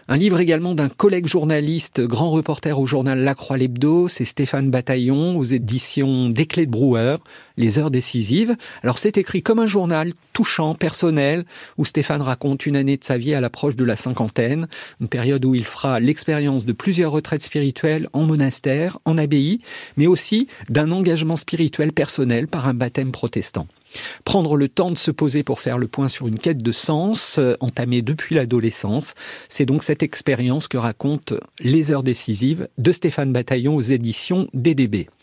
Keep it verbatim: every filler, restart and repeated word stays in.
Un livre également d'un collègue journaliste, grand reporter au journal La Croix l'Hebdo, c'est Stéphane Bataillon aux éditions Des Clés de Brouwer, Les heures décisives. Alors c'est écrit comme un journal, touchant, personnel, où Stéphane raconte une année de sa vie à l'approche de la cinquantaine, une période où il fera l'expérience de plusieurs retraites spirituelles en monastère, en abbaye, mais aussi d'un engagement spirituel personnel par un baptême protestant. Prendre le temps de se poser pour faire le point sur une quête de sens, euh, entamée depuis l'adolescence, c'est donc cette expérience que raconte Les heures décisives de Stéphane Bataillon aux éditions D D B.